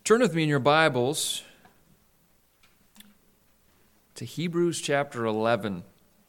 Turn with me in your Bibles to Hebrews chapter 11.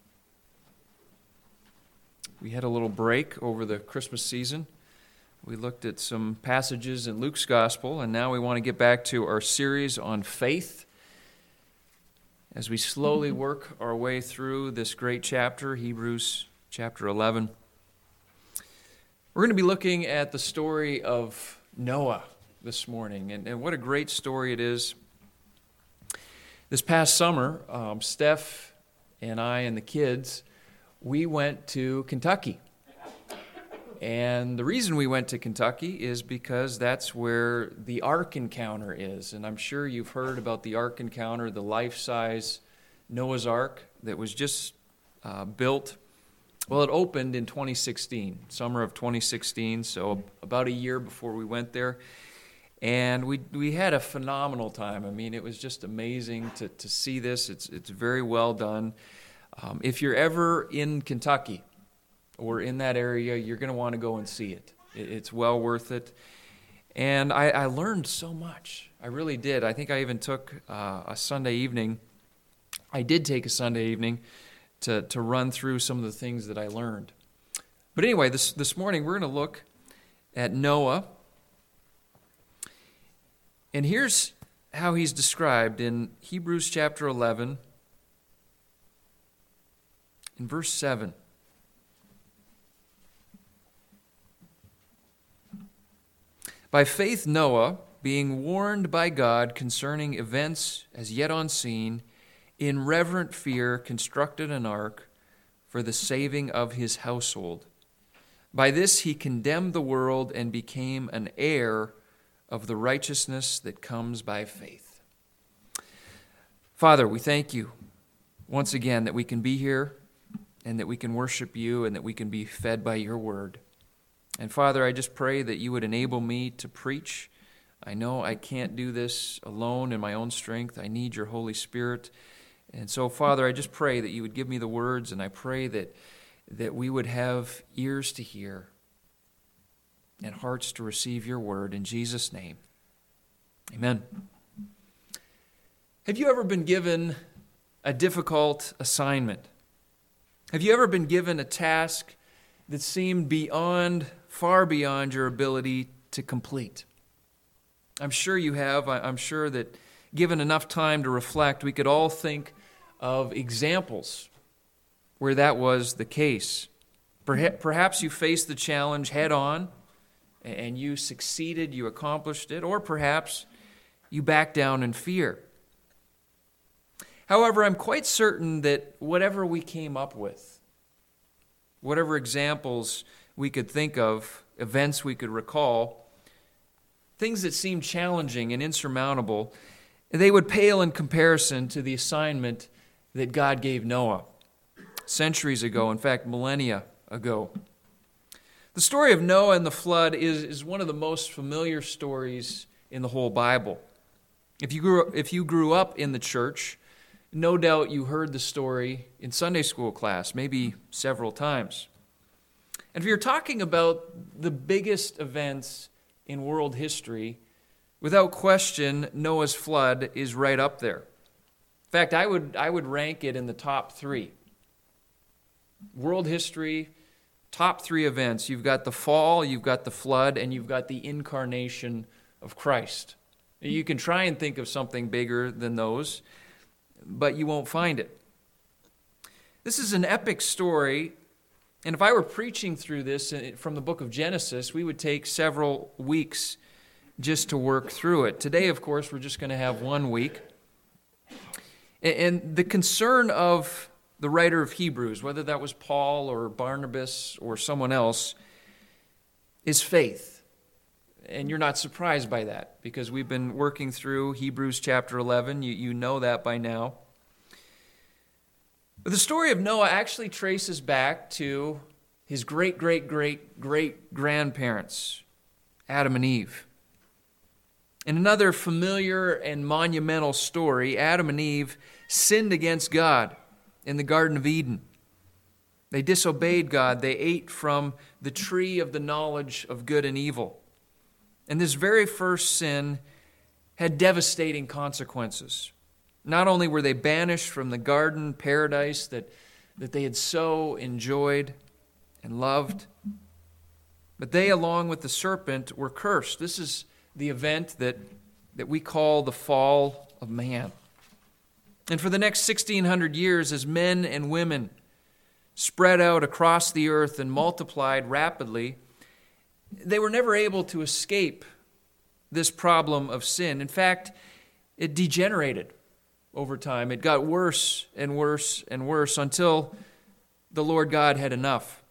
We had a little break over the Christmas season. We looked at some passages in Luke's Gospel, and now we want to get back to our series on faith as we slowly work our way through this great chapter, Hebrews chapter 11. We're going to be looking at the story of Noah this morning, and what a great story it is. This past summer, Steph and I and the kids, we went to Kentucky. And the reason we went to Kentucky is because that's where the Ark Encounter is. And I'm sure you've heard about the Ark Encounter, the life-size Noah's Ark that was just built. Well, it opened in 2016, summer of 2016, so about a year before we went there. And we had a phenomenal time. I mean, it was just amazing to see this. It's very well done. If you're ever in Kentucky or in that area, you're going to want to go and see it. It's well worth it. And I learned so much. I really did. I think I even took a Sunday evening. I did take a Sunday evening to run through some of the things that I learned. But anyway, this morning we're going to look at Noah. And here's how he's described in Hebrews chapter 11, in verse 7. By faith Noah, being warned by God concerning events as yet unseen, in reverent fear constructed an ark for the saving of his household. By this he condemned the world and became an heir of the righteousness that comes by faith. Father, we thank you once again that we can be here and that we can worship you and that we can be fed by your word. And Father, I just pray that you would enable me to preach. I know I can't do this alone in my own strength. I need your Holy Spirit. And so, Father, I just pray that you would give me the words, and I pray that we would have ears to hear and hearts to receive your word. In Jesus' name, amen. Have you ever been given a difficult assignment? Have you ever been given a task that seemed far beyond your ability to complete? I'm sure you have. I'm sure that given enough time to reflect, we could all think of examples where that was the case. Perhaps you faced the challenge head on, and you succeeded, you accomplished it, or perhaps you backed down in fear. However, I'm quite certain that whatever we came up with, whatever examples we could think of, events we could recall, things that seemed challenging and insurmountable, they would pale in comparison to the assignment that God gave Noah centuries ago, in fact, millennia ago. The story of Noah and the flood is one of the most familiar stories in the whole Bible. If you grew up in the church, no doubt you heard the story in Sunday school class, maybe several times. And if you're talking about the biggest events in world history, without question, Noah's flood is right up there. In fact, I would rank it in the top 3. World history, top 3 events. You've got the fall, you've got the flood, and you've got the incarnation of Christ. You can try and think of something bigger than those, but you won't find it. This is an epic story, and if I were preaching through this from the book of Genesis, we would take several weeks just to work through it. Today, of course, we're just going to have 1 week. And the concern of the writer of Hebrews, whether that was Paul or Barnabas or someone else, is faith. And you're not surprised by that because we've been working through Hebrews chapter 11. You know that by now. But the story of Noah actually traces back to his great-great-great-great-grandparents, Adam and Eve. In another familiar and monumental story, Adam and Eve sinned against God in the Garden of Eden. They disobeyed God. They ate from the tree of the knowledge of good and evil. And this very first sin had devastating consequences. Not only were they banished from the garden paradise that they had so enjoyed and loved, but they, along with the serpent, were cursed. This is the event that we call the fall of man. And for the next 1,600 years, as men and women spread out across the earth and multiplied rapidly, they were never able to escape this problem of sin. In fact, it degenerated over time. It got worse and worse and worse until the Lord God had enough.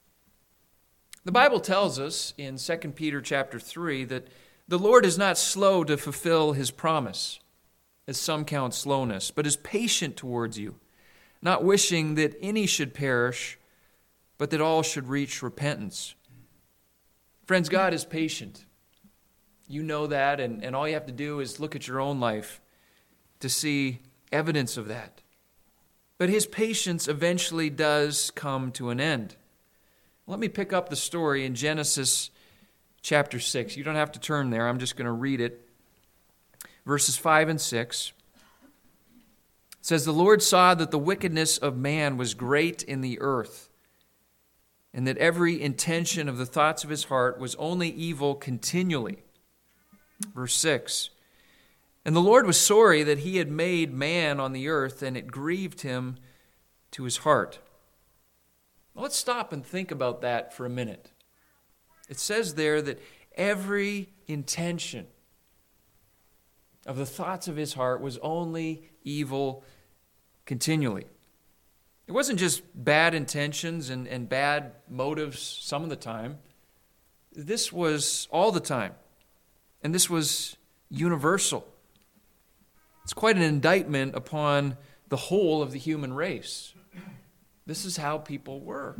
The Bible tells us in 2 Peter chapter 3 that the Lord is not slow to fulfill his promise, as some count slowness, but is patient towards you, not wishing that any should perish, but that all should reach repentance. Friends, God is patient. You know that, and all you have to do is look at your own life to see evidence of that. But his patience eventually does come to an end. Let me pick up the story in Genesis chapter 6. You don't have to turn there. I'm just going to read it. Verses 5 and 6. It says, "The Lord saw that the wickedness of man was great in the earth, and that every intention of the thoughts of his heart was only evil continually." Verse 6. "And the Lord was sorry that he had made man on the earth, and it grieved him to his heart." Well, let's stop and think about that for a minute. It says there that every intention of the thoughts of his heart was only evil continually. It wasn't just bad intentions and bad motives some of the time. This was all the time. And this was universal. It's quite an indictment upon the whole of the human race. This is how people were.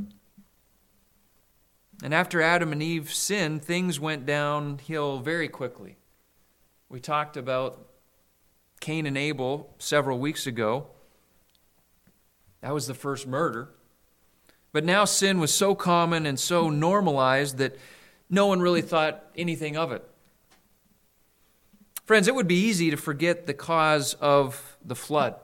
And after Adam and Eve sinned, things went downhill very quickly. We talked about Cain and Abel several weeks ago. That was the first murder. But now sin was so common and so normalized that no one really thought anything of it. Friends, it would be easy to forget the cause of the flood.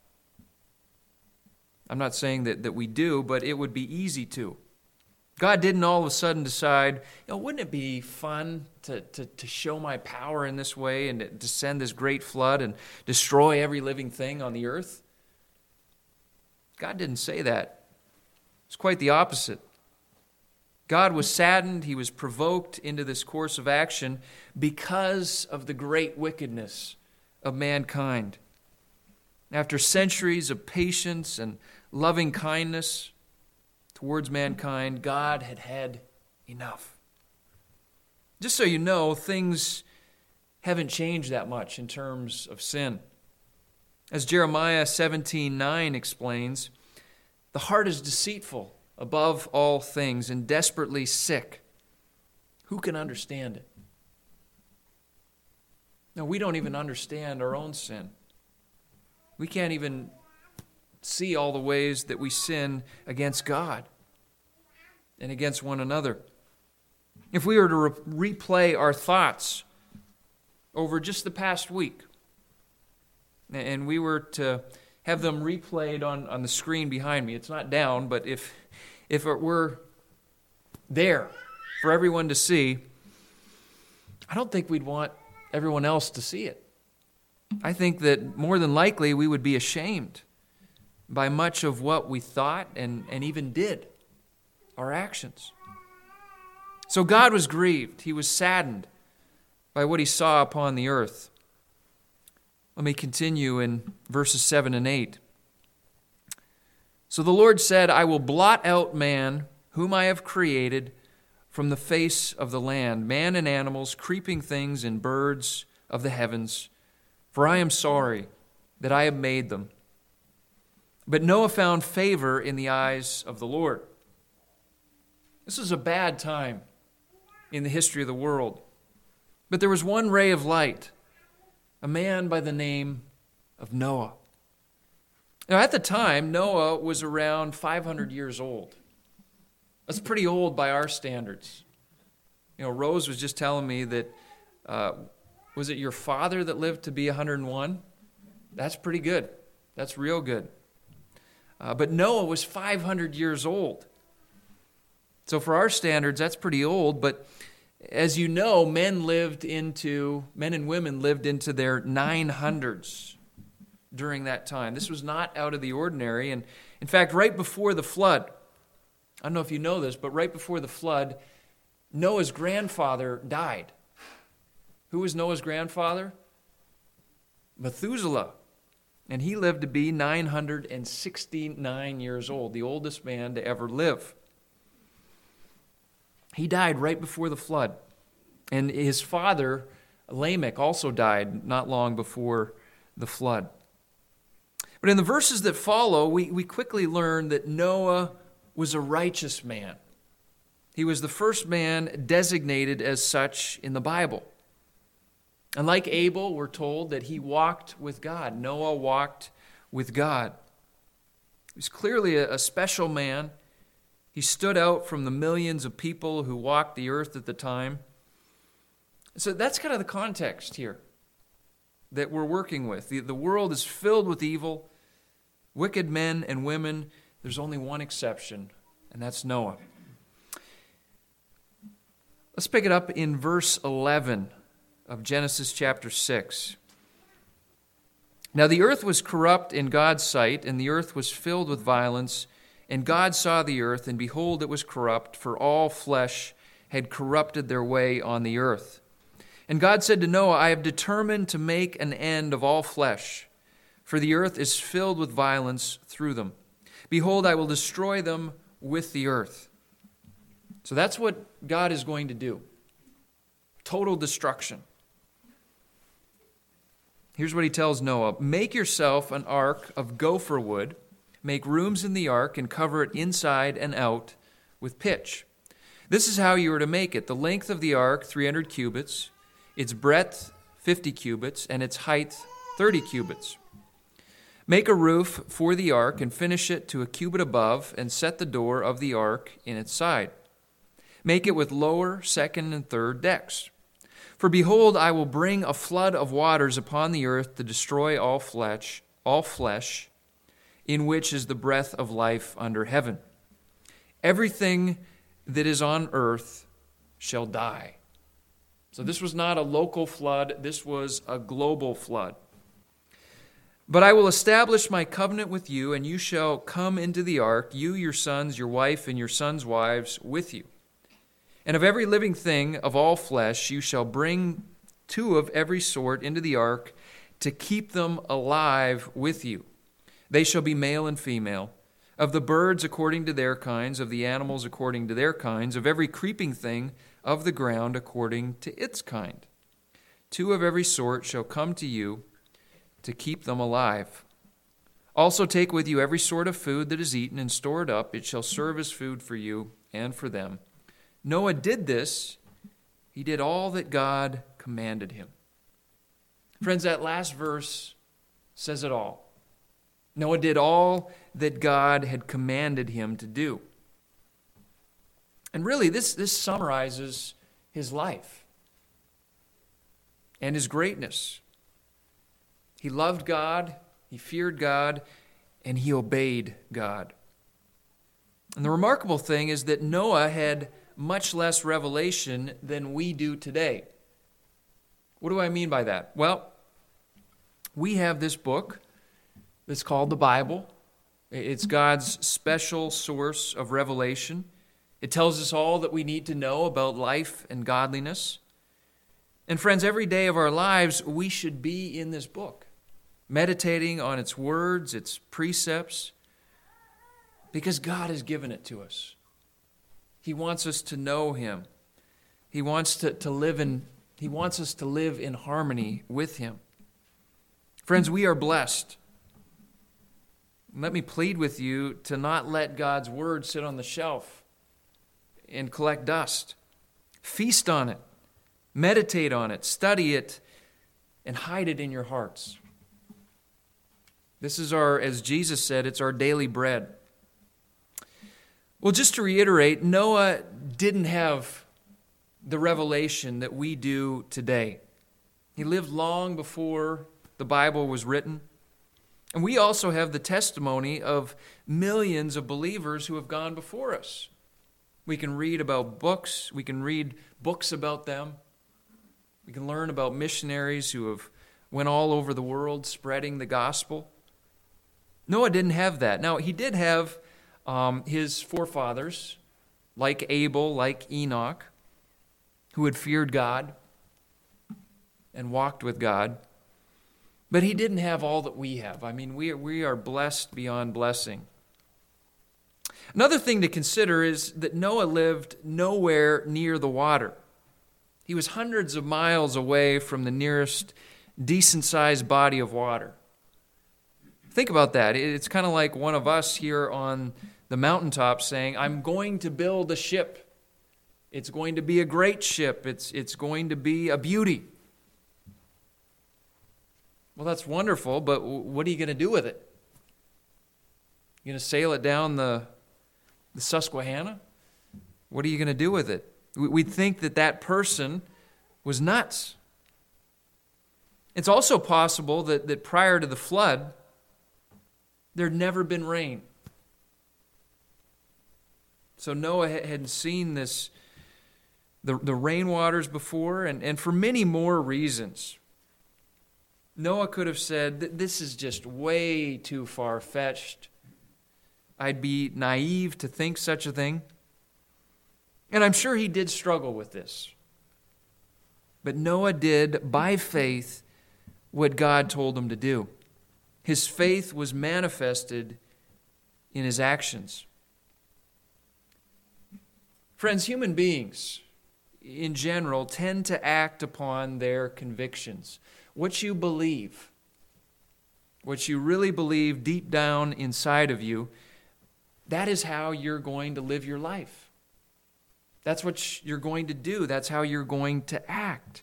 I'm not saying that we do, but it would be easy to. God didn't all of a sudden decide, wouldn't it be fun to show my power in this way and to send this great flood and destroy every living thing on the earth? God didn't say that. It's quite the opposite. God was saddened, he was provoked into this course of action because of the great wickedness of mankind. After centuries of patience and loving kindness towards mankind, God had had enough. Just so you know, things haven't changed that much in terms of sin. As Jeremiah 17:9 explains, the heart is deceitful above all things and desperately sick. Who can understand it? No, we don't even understand our own sin. We can't even see all the ways that we sin against God and against one another. If we were to replay our thoughts over just the past week, and we were to have them replayed on the screen behind me, it's not down, but if it were there for everyone to see, I don't think we'd want everyone else to see it. I think that more than likely we would be ashamed by much of what we thought and even did, our actions. So God was grieved. He was saddened by what he saw upon the earth. Let me continue in verses 7 and 8. "So the Lord said, I will blot out man, whom I have created, from the face of the land, man and animals, creeping things and birds of the heavens, for I am sorry that I have made them." But Noah found favor in the eyes of the Lord. This is a bad time in the history of the world. But there was one ray of light, a man by the name of Noah. Now, at the time, Noah was around 500 years old. That's pretty old by our standards. Rose was just telling me that Was it your father that lived to be 101? That's pretty good. That's real good. But Noah was 500 years old. So for our standards, that's pretty old. But as you know, men and women lived into their 900s during that time. This was not out of the ordinary. And in fact, right before the flood, I don't know if you know this, but right before the flood, Noah's grandfather died. Who was Noah's grandfather? Methuselah. And he lived to be 969 years old, the oldest man to ever live. He died right before the flood. And his father, Lamech, also died not long before the flood. But in the verses that follow, we quickly learn that Noah was a righteous man. He was the first man designated as such in the Bible. And like Abel, we're told that he walked with God. Noah walked with God. He was clearly a special man. He stood out from the millions of people who walked the earth at the time. So that's kind of the context here that we're working with. The world is filled with evil, wicked men and women. There's only one exception, and that's Noah. Let's pick it up in verse 11 of Genesis chapter 6. Now the earth was corrupt in God's sight, and the earth was filled with violence. And God saw the earth, and behold, it was corrupt, for all flesh had corrupted their way on the earth. And God said to Noah, I have determined to make an end of all flesh, for the earth is filled with violence through them. Behold, I will destroy them with the earth. So that's what God is going to do. Total destruction. Here's what he tells Noah. Make yourself an ark of gopher wood. Make rooms in the ark and cover it inside and out with pitch. This is how you are to make it. The length of the ark, 300 cubits. Its breadth, 50 cubits. And its height, 30 cubits. Make a roof for the ark and finish it to a cubit above and set the door of the ark in its side. Make it with lower, second, and third decks. For behold, I will bring a flood of waters upon the earth to destroy all flesh, in which is the breath of life under heaven. Everything that is on earth shall die. So this was not a local flood, this was a global flood. But I will establish my covenant with you, and you shall come into the ark, you, your sons, your wife, and your sons' wives with you. And of every living thing of all flesh you shall bring 2 of every sort into the ark to keep them alive with you. They shall be male and female, of the birds according to their kinds, of the animals according to their kinds, of every creeping thing of the ground according to its kind. 2 of every sort shall come to you to keep them alive. Also take with you every sort of food that is eaten and store it up. It shall serve as food for you and for them. Noah did this. He did all that God commanded him. Friends, that last verse says it all. Noah did all that God had commanded him to do. And really, this summarizes his life and his greatness. He loved God, he feared God, and he obeyed God. And the remarkable thing is that Noah had much less revelation than we do today. What do I mean by that? Well, we have this book that's called the Bible. It's God's special source of revelation. It tells us all that we need to know about life and godliness. And friends, every day of our lives, we should be in this book, meditating on its words, its precepts, because God has given it to us. He wants us to know him. He wants us to live in harmony with him. Friends, we are blessed. Let me plead with you to not let God's word sit on the shelf and collect dust. Feast on it. Meditate on it. Study it. And hide it in your hearts. This is as Jesus said, it's our daily bread. Well, just to reiterate, Noah didn't have the revelation that we do today. He lived long before the Bible was written. And we also have the testimony of millions of believers who have gone before us. We can read about books. We can read books about them. We can learn about missionaries who have went all over the world spreading the gospel. Noah didn't have that. Now, he did have his forefathers, like Abel, like Enoch, who had feared God and walked with God. But he didn't have all that we have. I mean, we are blessed beyond blessing. Another thing to consider is that Noah lived nowhere near the water. He was hundreds of miles away from the nearest decent-sized body of water. Think about that. It's kind of like one of us here on the mountaintop saying, I'm going to build a ship. It's going to be a great ship. It's going to be a beauty. Well, that's wonderful, but what are you going to do with it? You going to sail it down the Susquehanna? What are you going to do with it? We'd think that person was nuts. It's also possible that prior to the flood, there had never been rain. So Noah hadn't seen the rainwaters before, and for many more reasons. Noah could have said, this is just way too far-fetched. I'd be naive to think such a thing. And I'm sure he did struggle with this. But Noah did, by faith, what God told him to do. His faith was manifested in his actions. Friends, human beings, in general, tend to act upon their convictions. What you believe, what you really believe deep down inside of you, that is how you're going to live your life. That's what you're going to do. That's how you're going to act.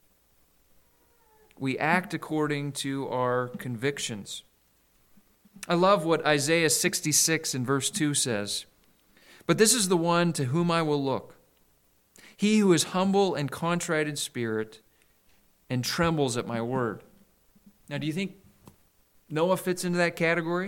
We act according to our convictions. I love what Isaiah 66 in verse 2 says. But this is the one to whom I will look. He who is humble and contrite in spirit and trembles at my word. Now, do you think Noah fits into that category?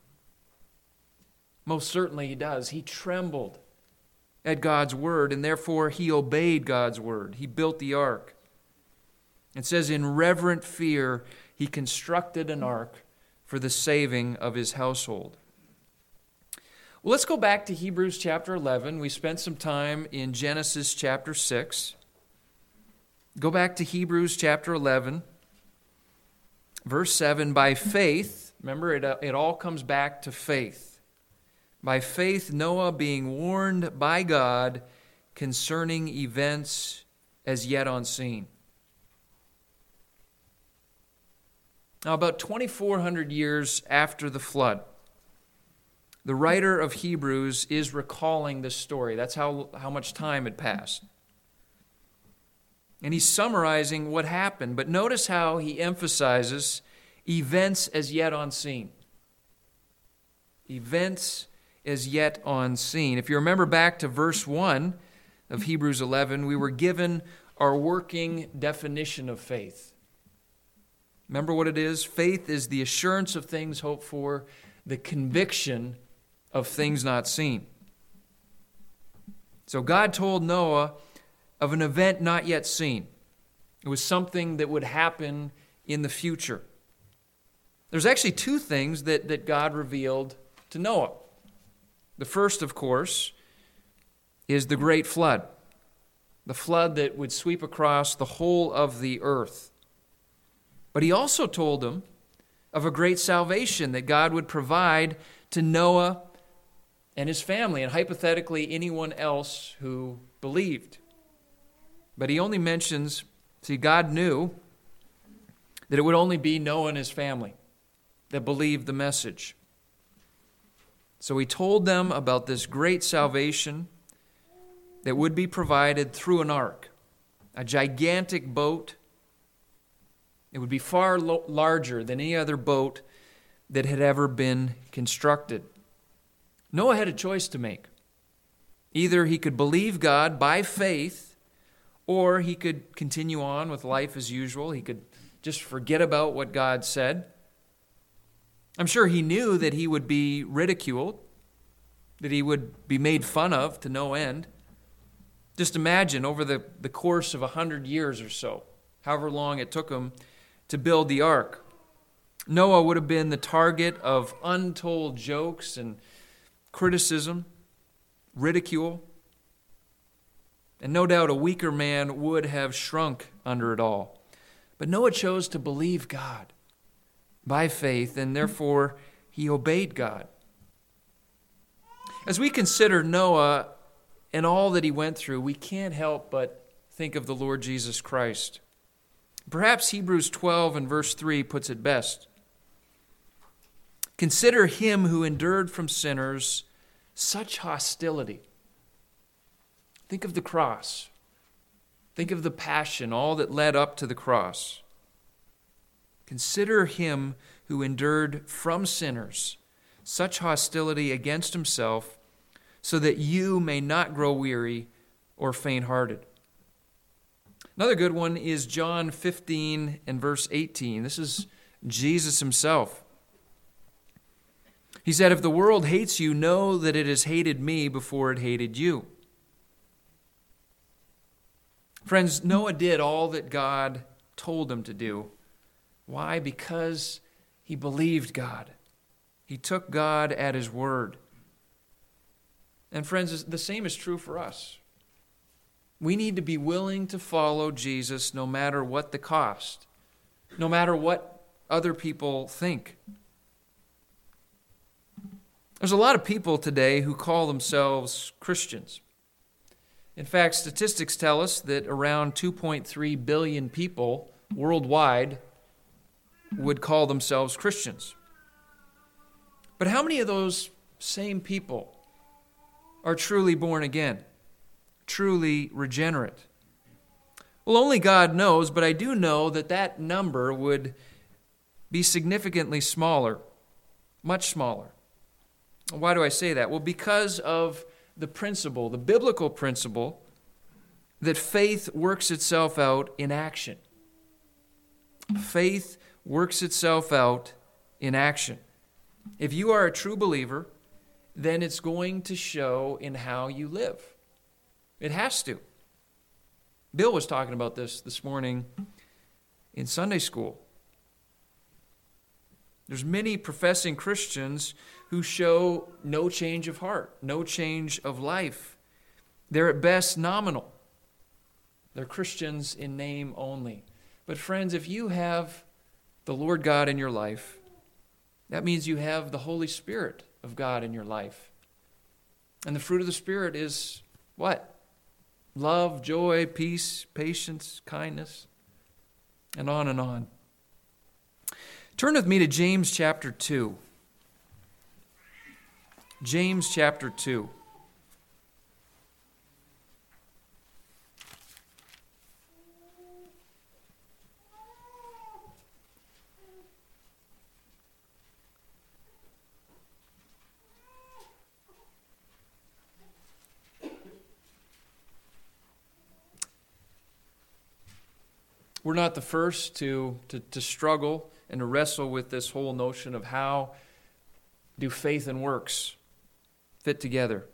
Most certainly he does. He trembled at God's word, and therefore he obeyed God's word. He built the ark. It says, in reverent fear, he constructed an ark for the saving of his household. Well, let's go back to Hebrews chapter 11. We spent some time in Genesis chapter 6. Go back to Hebrews chapter 11, verse 7. By faith, remember, it all comes back to faith. By faith, Noah, being warned by God concerning events as yet unseen. Now, about 2,400 years after the flood, the writer of Hebrews is recalling this story. That's how much time had passed. And he's summarizing what happened. But notice how he emphasizes events as yet unseen. Events as yet unseen. If you remember back to verse 1 of Hebrews 11, we were given our working definition of faith. Remember what it is? Faith is the assurance of things hoped for, the conviction of things not seen. So God told Noah of an event not yet seen. It was something that would happen in the future. There's actually two things that God revealed to Noah. The first, of course, is the great flood. The flood that would sweep across the whole of the earth. But he also told him of a great salvation that God would provide to Noah and his family, and hypothetically anyone else who believed. But he only mentions, God knew that it would only be Noah and his family that believed the message. So he told them about this great salvation that would be provided through an ark, a gigantic boat. It would be far larger than any other boat that had ever been constructed. Noah had a choice to make. Either he could believe God by faith, Or he could continue on with life as usual. He could just forget about what God said. I'm sure he knew that he would be ridiculed, that he would be made fun of to no end. Just imagine over the course of 100 years or so, however long it took him to build the ark, Noah would have been the target of untold jokes and criticism, ridicule. And no doubt a weaker man would have shrunk under it all. But Noah chose to believe God by faith, and therefore he obeyed God. As we consider Noah and all that he went through, we can't help but think of the Lord Jesus Christ. Perhaps Hebrews 12 and verse 3 puts it best. Consider him who endured from sinners such hostility. Think of the cross. Think of the passion, all that led up to the cross. Consider him who endured from sinners such hostility against himself, so that you may not grow weary or faint-hearted. Another good one is John 15 and verse 18. This is Jesus himself. He said, "If the world hates you, know that it has hated me before it hated you." Friends, Noah did all that God told him to do. Why? Because he believed God. He took God at his word. And friends, the same is true for us. We need to be willing to follow Jesus no matter what the cost, no matter what other people think. There's a lot of people today who call themselves Christians. In fact, statistics tell us that around 2.3 billion people worldwide would call themselves Christians. But how many of those same people are truly born again, truly regenerate? Well, only God knows, but I do know that that number would be significantly smaller, much smaller. Why do I say that? Well, because of the principle, the biblical principle, that faith works itself out in action. Faith works itself out in action. If you are a true believer, then it's going to show in how you live. It has to. Bill was talking about this morning in Sunday school. There's many professing Christians who show no change of heart, no change of life. They're at best nominal. They're Christians in name only. But friends, if you have the Lord God in your life, that means you have the Holy Spirit of God in your life. And the fruit of the Spirit is what? Love, joy, peace, patience, kindness, and on and on. Turn with me to James chapter 2. James chapter 2. We're not the first to struggle and to wrestle with this whole notion of how do faith and works fit together.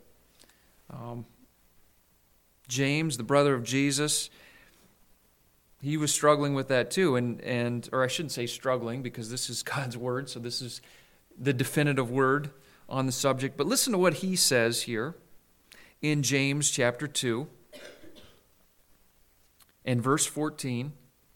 James, the brother of Jesus, he was struggling with that too, or I shouldn't say struggling, because this is God's word, so this is the definitive word on the subject. But listen to what he says here in James chapter 2 and verse 14.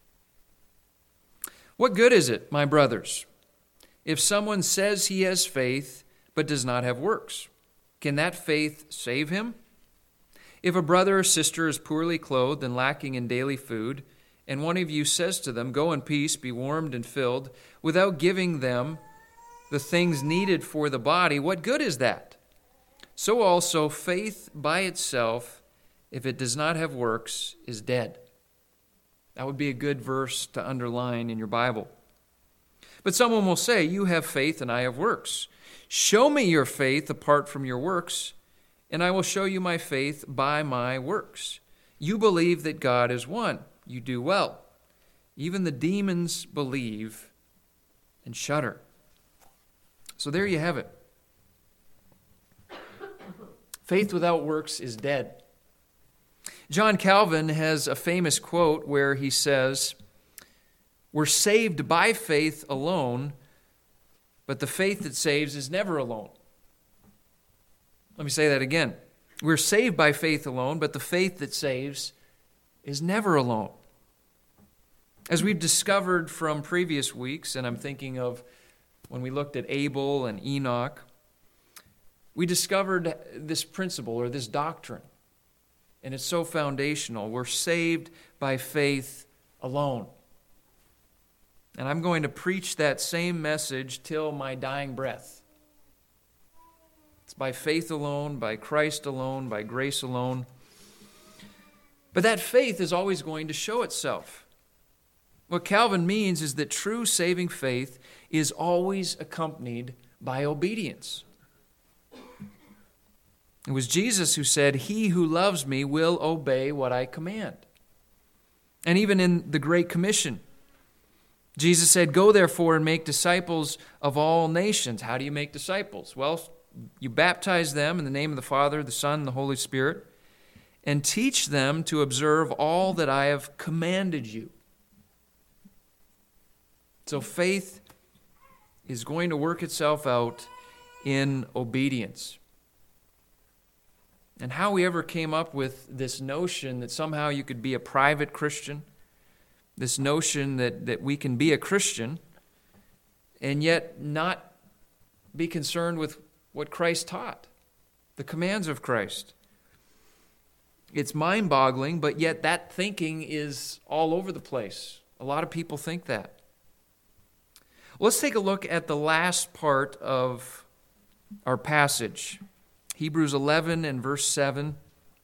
What good is it, my brothers, if someone says he has faith but does not have works? Can that faith save him? If a brother or sister is poorly clothed and lacking in daily food, and one of you says to them, "Go in peace, be warmed and filled," without giving them the things needed for the body, what good is that? So also faith by itself, if it does not have works, is dead. That would be a good verse to underline in your Bible. But someone will say, "You have faith and I have works. Show me your faith apart from your works, and I will show you my faith by my works. You believe that God is one. You do well. Even the demons believe and shudder. So there you have it. Faith without works is dead. John Calvin has a famous quote where he says, "We're saved by faith alone, but the faith that saves is never alone." Let me say that again. We're saved by faith alone, but the faith that saves is never alone. As we've discovered from previous weeks, and I'm thinking of when we looked at Abel and Enoch, we discovered this principle or this doctrine, and it's so foundational. We're saved by faith alone. And I'm going to preach that same message till my dying breath. It's by faith alone, by Christ alone, by grace alone. But that faith is always going to show itself. What Calvin means is that true saving faith is always accompanied by obedience. It was Jesus who said, "He who loves me will obey what I command." And even in the Great Commission, Jesus said, "Go therefore and make disciples of all nations." How do you make disciples? Well, you baptize them in the name of the Father, the Son, and the Holy Spirit, and teach them to observe all that I have commanded you. So faith is going to work itself out in obedience. And how we ever came up with this notion that somehow you could be a private Christian, this notion that we can be a Christian and yet not be concerned with what Christ taught, the commands of Christ. It's mind-boggling, but yet that thinking is all over the place. A lot of people think that. Let's take a look at the last part of our passage. Hebrews 11 and verse 7.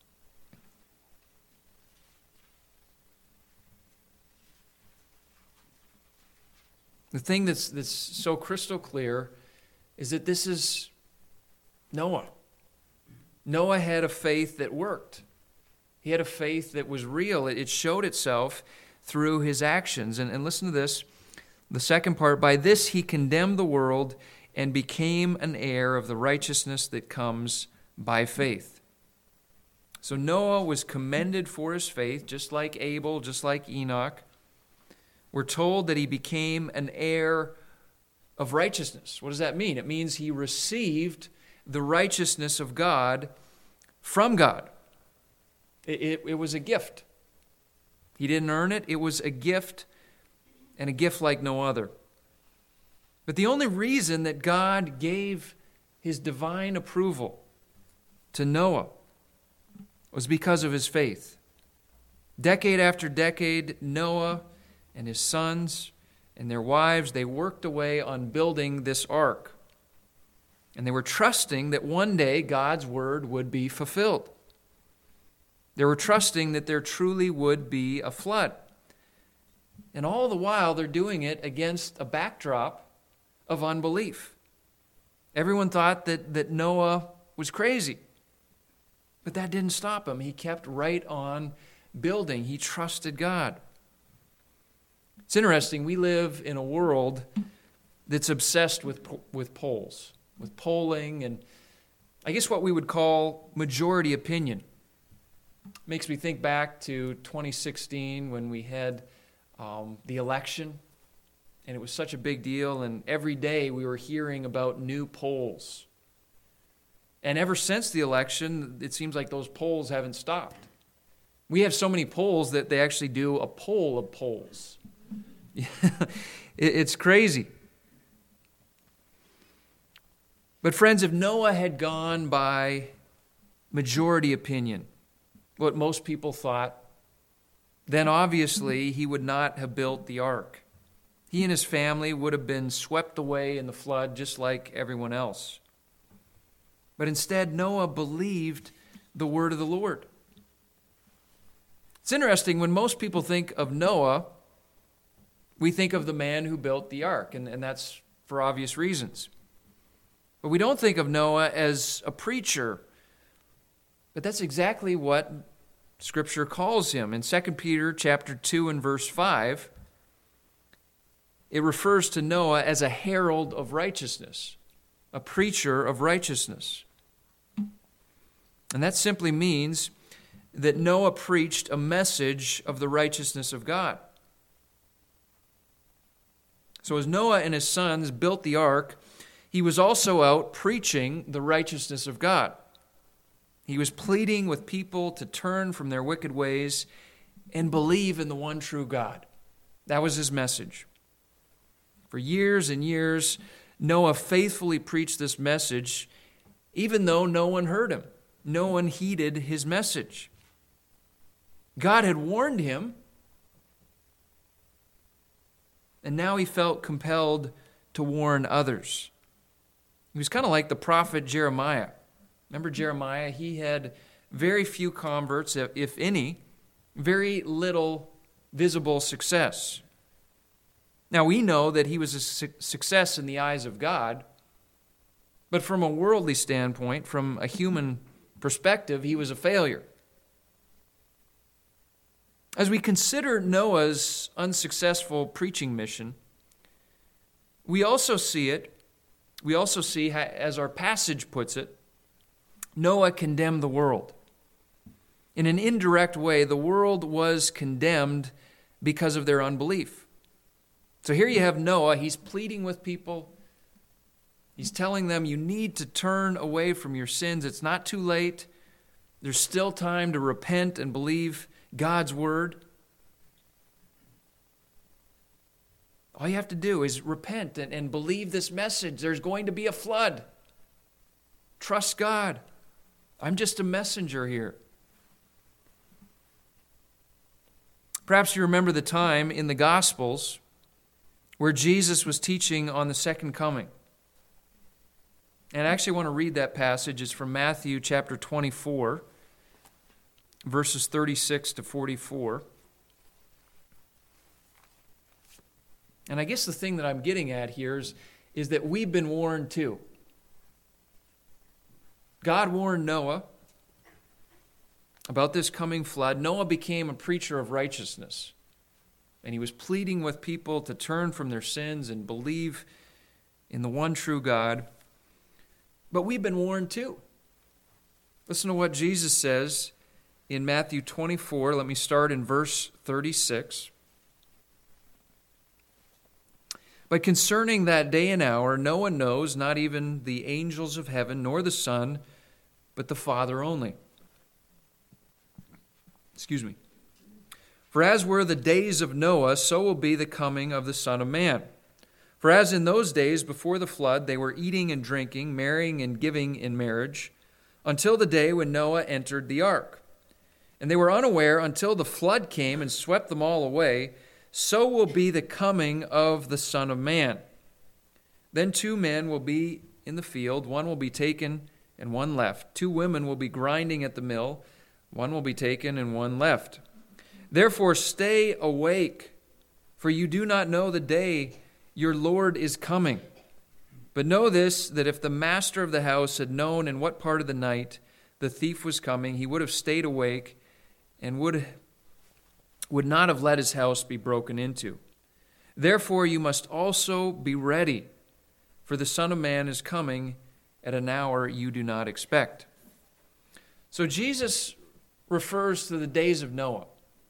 The thing that's so crystal clear is that this is Noah. Noah had a faith that worked. He had a faith that was real. It showed itself through his actions. And listen to this, the second part. By this he condemned the world and became an heir of the righteousness that comes by faith. So Noah was commended for his faith, just like Abel, just like Enoch. We're told that he became an heir of righteousness. What does that mean? It means he received the righteousness of God from God. It was a gift. He didn't earn it. It was a gift, and a gift like no other. But the only reason that God gave his divine approval to Noah was because of his faith. Decade after decade, Noah and his sons and their wives, they worked away on building this ark. And they were trusting that one day God's word would be fulfilled. They were trusting that there truly would be a flood. And all the while, they're doing it against a backdrop of unbelief. Everyone thought that Noah was crazy. But that didn't stop him. He kept right on building. He trusted God. It's interesting. We live in a world that's obsessed with polls, with polling, and I guess what we would call majority opinion. Makes me think back to 2016 when we had the election, and it was such a big deal, and every day we were hearing about new polls. And ever since the election, it seems like those polls haven't stopped. We have so many polls that they actually do a poll of polls. It's crazy. But friends, if Noah had gone by majority opinion, what most people thought, then obviously he would not have built the ark. He and his family would have been swept away in the flood just like everyone else. But instead, Noah believed the word of the Lord. It's interesting, when most people think of Noah, we think of the man who built the ark, and that's for obvious reasons. But we don't think of Noah as a preacher. But that's exactly what Scripture calls him. In 2 Peter chapter 2 and verse 5, it refers to Noah as a herald of righteousness, a preacher of righteousness. And that simply means that Noah preached a message of the righteousness of God. So as Noah and his sons built the ark, he was also out preaching the righteousness of God. He was pleading with people to turn from their wicked ways and believe in the one true God. That was his message. For years and years, Noah faithfully preached this message, even though no one heard him. No one heeded his message. God had warned him, and now he felt compelled to warn others. He was kind of like the prophet Jeremiah. Remember Jeremiah? He had very few converts, if any, very little visible success. Now, we know that he was a success in the eyes of God, but from a worldly standpoint, from a human perspective, he was a failure. As we consider Noah's unsuccessful preaching mission, we also see, as our passage puts it, Noah condemned the world. In an indirect way, the world was condemned because of their unbelief. So here you have Noah. He's pleading with people. He's telling them, you need to turn away from your sins. It's not too late. There's still time to repent and believe God's word. All you have to do is repent and believe this message. There's going to be a flood. Trust God. I'm just a messenger here. Perhaps you remember the time in the Gospels where Jesus was teaching on the second coming. And I actually want to read that passage. It's from Matthew chapter 24, verses 36 to 44. And I guess the thing that I'm getting at here is that we've been warned too. God warned Noah about this coming flood. Noah became a preacher of righteousness. And he was pleading with people to turn from their sins and believe in the one true God. But we've been warned too. Listen to what Jesus says in Matthew 24. Let me start in verse 36. But concerning that day and hour, no one knows, not even the angels of heaven, nor the Son, but the Father only. Excuse me. For as were the days of Noah, so will be the coming of the Son of Man. For as in those days before the flood, they were eating and drinking, marrying and giving in marriage, until the day when Noah entered the ark. And they were unaware until the flood came and swept them all away. So will be the coming of the Son of Man. Then 2 men will be in the field, one will be taken and one left. 2 women will be grinding at the mill, one will be taken and one left. Therefore stay awake, for you do not know the day your Lord is coming. But know this, that if the master of the house had known in what part of the night the thief was coming, he would have stayed awake and would not have let his house be broken into. Therefore you must also be ready, for the Son of Man is coming at an hour you do not expect. So Jesus refers to the days of Noah.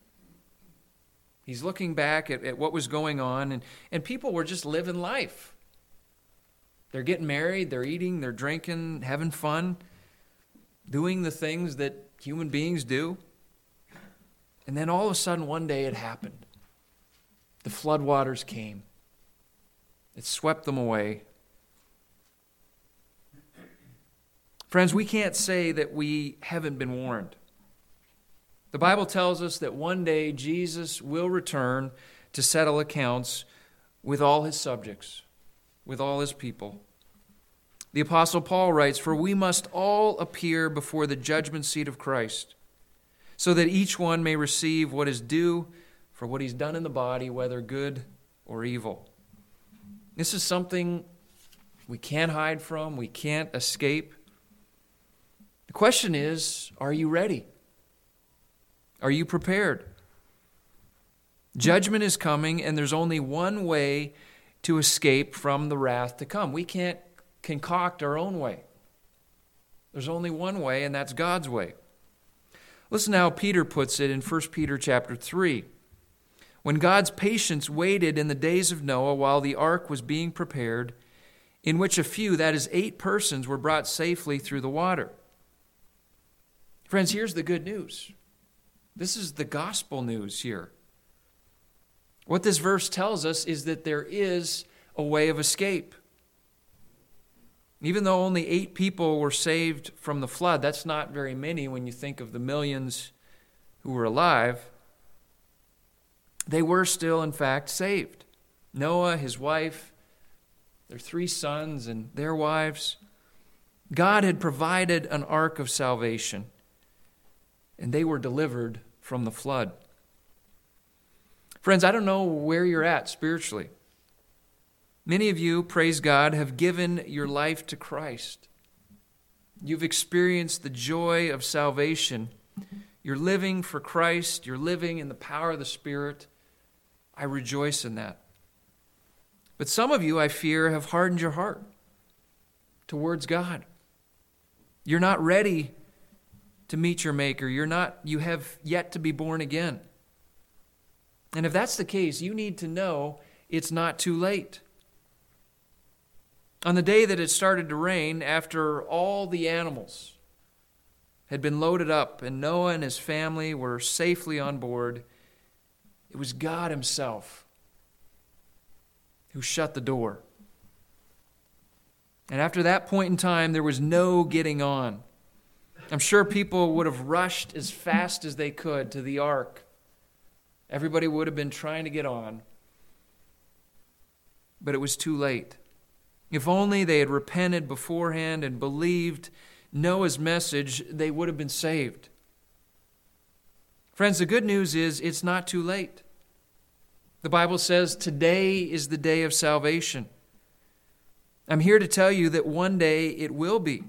He's looking back at what was going on, and people were just living life. They're getting married, they're eating, they're drinking, having fun, doing the things that human beings do. And then all of a sudden, one day it happened. The floodwaters came. It swept them away. Friends, we can't say that we haven't been warned. The Bible tells us that one day Jesus will return to settle accounts with all his subjects, with all his people. The Apostle Paul writes, "For we must all appear before the judgment seat of Christ, so that each one may receive what is due for what he's done in the body, whether good or evil." This is something we can't hide from, we can't escape. The question is, are you ready? Are you prepared? Judgment is coming, and there's only one way to escape from the wrath to come. We can't concoct our own way. There's only one way, and that's God's way. Listen to how Peter puts it in 1 Peter chapter 3. When God's patience waited in the days of Noah while the ark was being prepared, in which a few, that is 8 persons, were brought safely through the water. Friends, here's the good news. This is the gospel news here. What this verse tells us is that there is a way of escape. Even though only 8 people were saved from the flood, that's not very many when you think of the millions who were alive. They were still, in fact, saved. Noah, his wife, their 3 sons, and their wives. God had provided an ark of salvation, and they were delivered from the flood. Friends, I don't know where you're at spiritually. Many of you, praise God, have given your life to Christ. You've experienced the joy of salvation. You're living for Christ. You're living in the power of the Spirit. I rejoice in that. But some of you, I fear, have hardened your heart towards God. You're not ready to meet your Maker. You have yet to be born again. And if that's the case, you need to know it's not too late. On the day that it started to rain, after all the animals had been loaded up and Noah and his family were safely on board, it was God Himself who shut the door. And after that point in time, there was no getting on. I'm sure people would have rushed as fast as they could to the ark. Everybody would have been trying to get on. But it was too late. If only they had repented beforehand and believed Noah's message, they would have been saved. Friends, the good news is it's not too late. The Bible says today is the day of salvation. I'm here to tell you that one day it will be.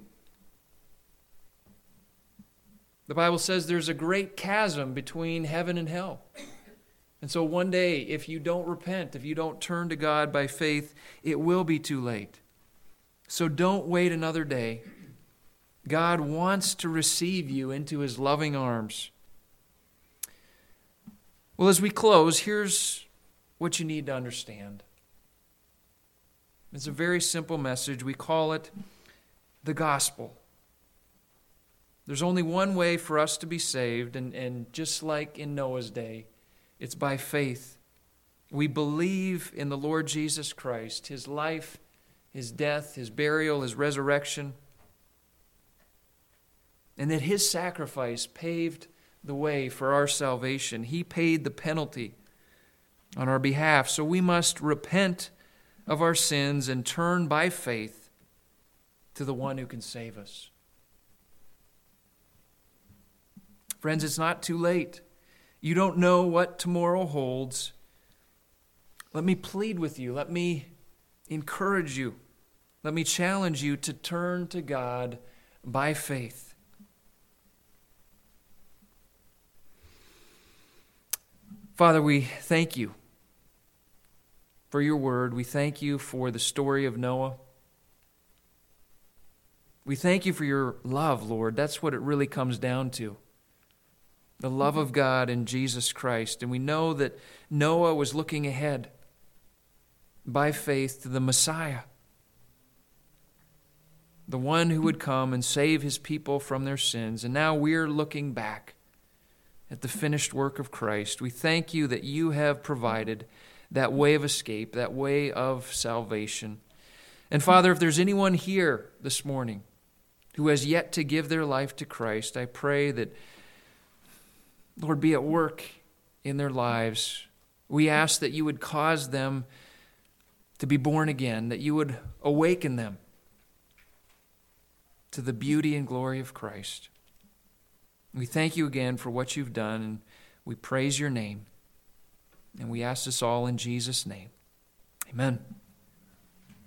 The Bible says there's a great chasm between heaven and hell. And so one day, if you don't repent, if you don't turn to God by faith, it will be too late. So don't wait another day. God wants to receive you into His loving arms. Well, as we close, here's what you need to understand. It's a very simple message. We call it the gospel. There's only one way for us to be saved, and just like in Noah's day, it's by faith. We believe in the Lord Jesus Christ, His life, His death, His burial, His resurrection, and that His sacrifice paved the way for our salvation. He paid the penalty on our behalf, so we must repent of our sins and turn by faith to the one who can save us. Friends, it's not too late. You don't know what tomorrow holds. Let me plead with you. Let me encourage you. Let me challenge you to turn to God by faith. Father, we thank you for your word. We thank you for the story of Noah. We thank you for your love, Lord. That's what it really comes down to. The love of God in Jesus Christ. And we know that Noah was looking ahead by faith to the Messiah, the one who would come and save his people from their sins. And now we're looking back at the finished work of Christ. We thank you that you have provided that way of escape, that way of salvation. And Father, if there's anyone here this morning who has yet to give their life to Christ, I pray that, Lord, be at work in their lives. We ask that you would cause them to be born again, that you would awaken them to the beauty and glory of Christ. We thank you again for what you've done, and we praise your name. And we ask this all in Jesus' name. Amen.